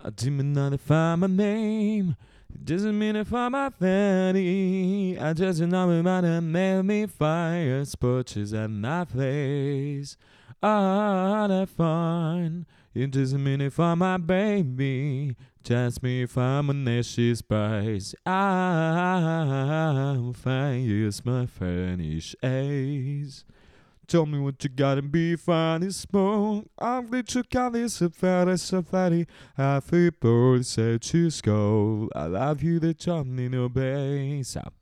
I didn't know to find my name. It doesn't mean to find my fanny. I just know it might have made me fire scorches at my place. Ah, that fun. It doesn't mean if I'm my baby. Just me if I'm a nasty spice. I'm fine, use my furnish ace. Tell me what you gotta be fine is smoke. I'm glad you got this safari. Happy birthday to school. I love you, the Johnny no base.